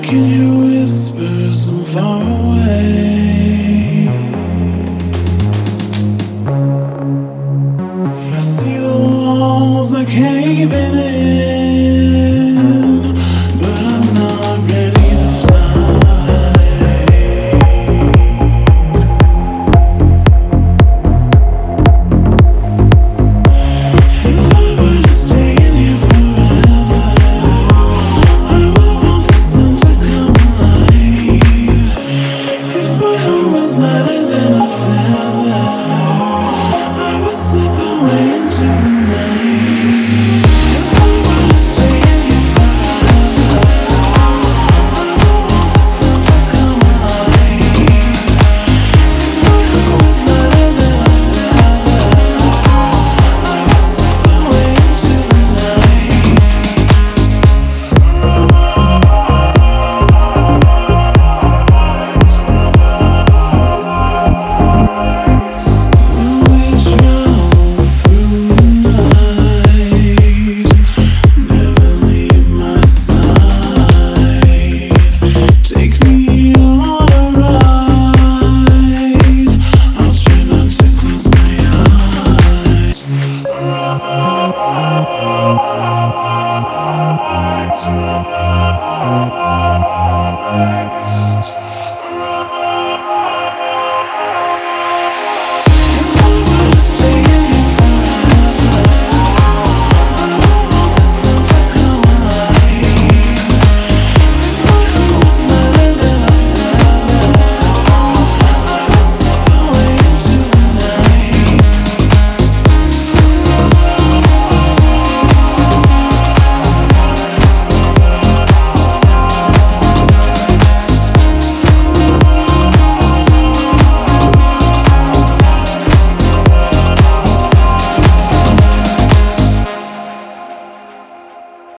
Can you whisper some far away? I see the walls are caving in, but I'm not ready to fly. If I were to stay in here forever, I would want the sun to come alive. If my heart was lighter than a feather, I would slip away into the night. If I were to stay in here forever, I would want the sun to come alive. If my heart was lighter than a feather, I would slip away into the night. Will we travel through the night? Never leave my side. Take me on a ride. I'll try not to close my eyes.